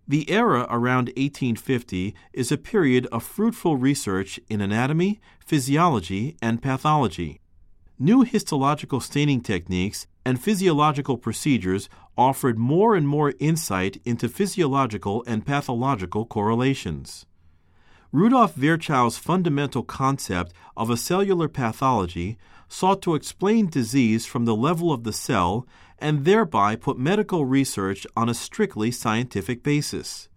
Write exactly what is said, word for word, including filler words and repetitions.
The era around eighteen fifty is a period of fruitful research in anatomy, physiology, and pathology. New histological staining techniques and physiological procedures offered more and more insight into physiological and pathological correlations. Rudolf Virchow's fundamental concept of a cellular pathology sought to explain disease from the level of the cell and thereby put medical research on a strictly scientific basis.